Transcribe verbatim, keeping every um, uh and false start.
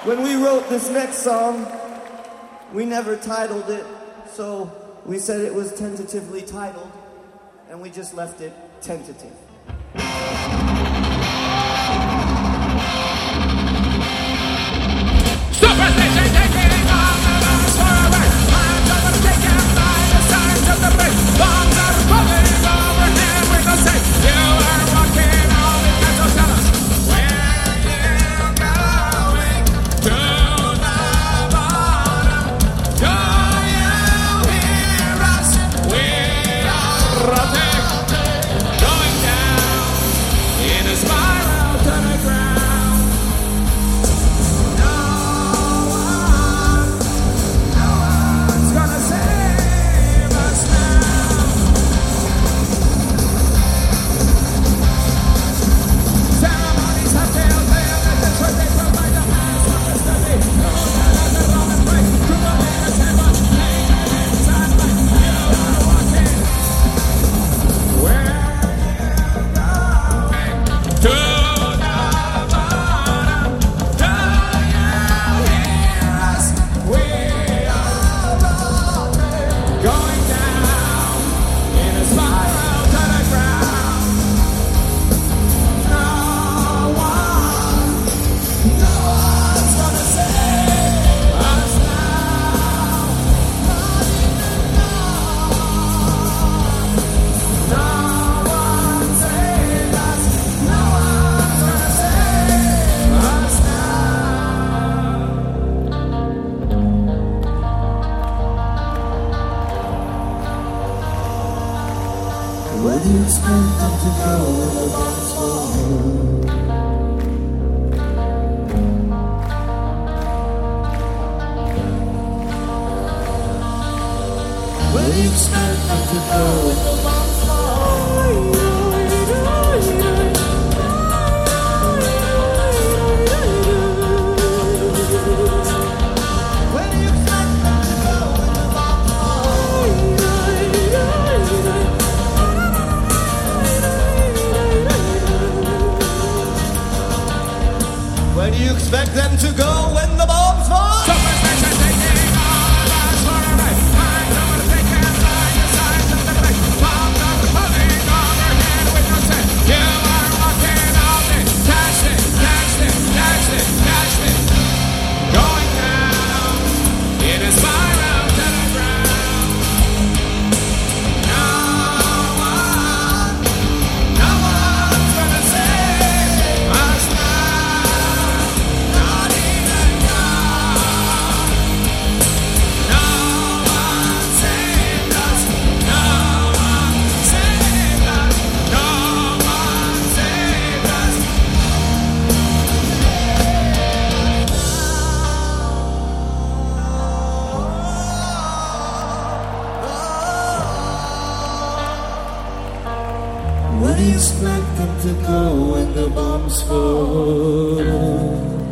When we wrote this next song, we never titled it, so we said it was tentatively titled, and we just left it tentative. Where do you expect them to go when the bombs fall? Where do you expect them to go when the bombs fall? Where do you expect them to go when the bombs fall? Where do you expect them to go when the bombs fall? Where do you expect them to go when the bombs fall?